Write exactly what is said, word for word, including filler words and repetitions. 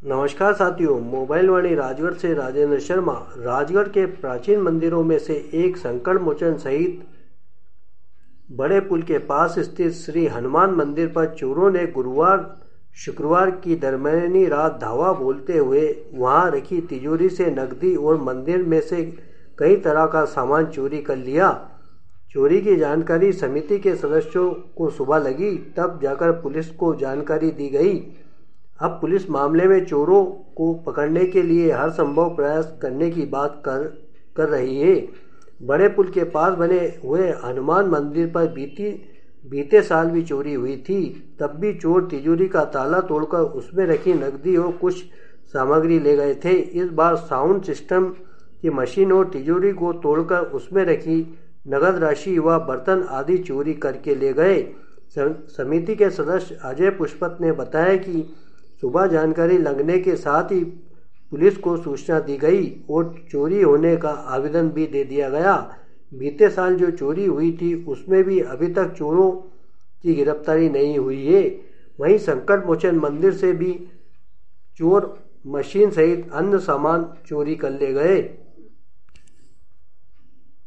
नमस्कार साथियों, मोबाइल वाणी राजगढ़ से राजेंद्र शर्मा। राजगढ़ के प्राचीन मंदिरों में से एक संकट मोचन सहित बड़े पुल के पास स्थित श्री हनुमान मंदिर पर चोरों ने गुरुवार शुक्रवार की दरमियानी रात धावा बोलते हुए वहां रखी तिजोरी से नकदी और मंदिर में से कई तरह का सामान चोरी कर लिया। चोरी की जानकारी समिति के सदस्यों को सुबह लगी, तब जाकर पुलिस को जानकारी दी गई। अब पुलिस मामले में चोरों को पकड़ने के लिए हर संभव प्रयास करने की बात कर कर रही है। बड़े पुल के पास बने हुए हनुमान मंदिर पर बीती बीते साल भी चोरी हुई थी। तब भी चोर तिजोरी का ताला तोड़कर उसमें रखी नकदी और कुछ सामग्री ले गए थे। इस बार साउंड सिस्टम की मशीन और तिजोरी को तोड़कर उसमें रखी नगद राशि व बर्तन आदि चोरी करके ले गए। समिति के सदस्य अजय पुष्पत ने बताया कि सुबह जानकारी लगने के साथ ही पुलिस को सूचना दी गई और चोरी होने का आवेदन भी दे दिया गया। बीते साल जो चोरी हुई थी उसमें भी अभी तक चोरों की गिरफ्तारी नहीं हुई है। वहीं संकट मोचन मंदिर से भी चोर मशीन सहित अन्य सामान चोरी कर ले गए।